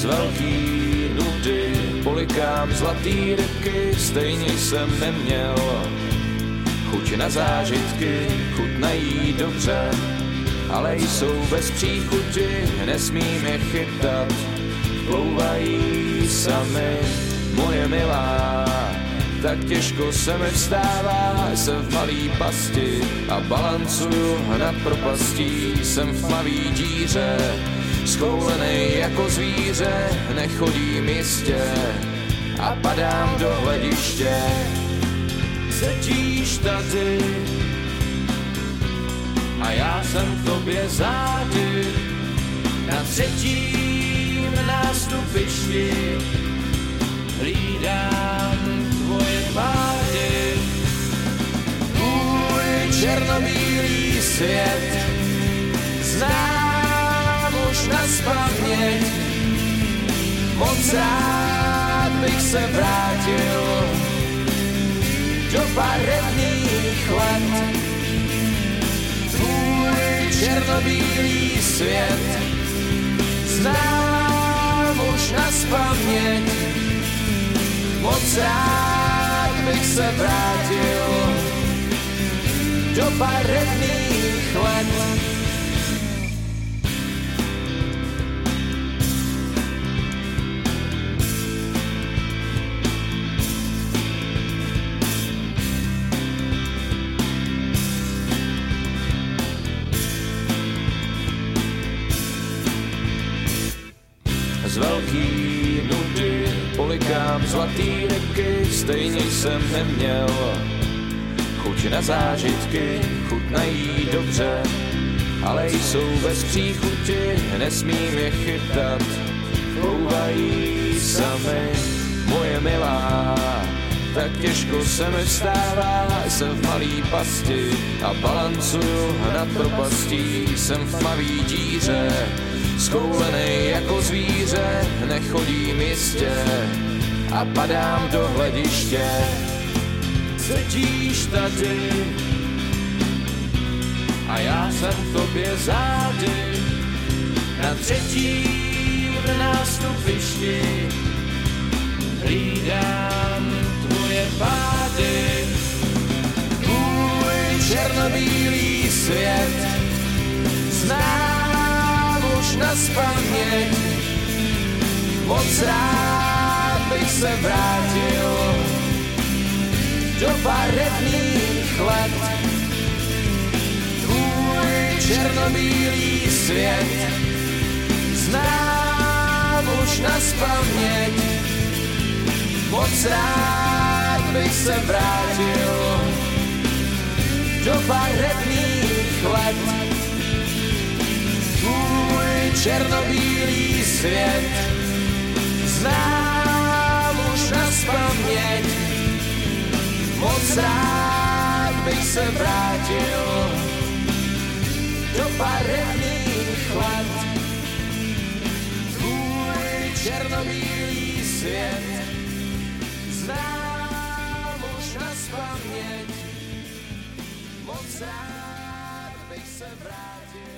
velký nudy polikám zlatý rybky, stejně jsem neměl chuť na zážitky, chutnají dobře, ale jsou bez příchuti, nesmím je chytat, plouvají sami, moje milá. Tak těžko se mi vstává, jsem v malý pasti a balancuju nad propastí, jsem v tmavý díře, schoulenej jako zvíře, nechodím jistě a padám do hlediště. Sedíš tady a já jsem v tobě zády na třetím nástupišti hlídám tvoje pády. Tvůj černobílý svět znám už nazpaměť, moc rád bych se vrátil do barevných let. Tvůj černobílý svět znám už nazpaměť, moc rád bych se vrátil do barevných let. Z velký nudy polikám zlatý rybky, stejně jsem neměl chuť na zážitky, chutnají dobře, ale jsou bez příchuti, nesmím je chytat, plouvají sami, moje milá. Tak těžko se mi vstává, jsem v malý pasti a balancuju nad propastí, jsem v tmavý díře, schoulenej jako zvíře, nechodím jistě a padám do hlediště. Sedíš tady a já jsem v tobě zády na třetím nástupišti hlídám tvoje pády. Tvůj černobílý svět znám už nazpaměť, moc rád bych se vrátil do barevných let. Tvůj černobílý svět znám už nazpaměť, moc rád bych se vrátil do barevných let. Tvůj černobílý svět znám už nazpaměť, moc rád bych se vrátil do barevných let. Tvůj černobílý svět znám už nazpaměť, moc rád bych se vrátil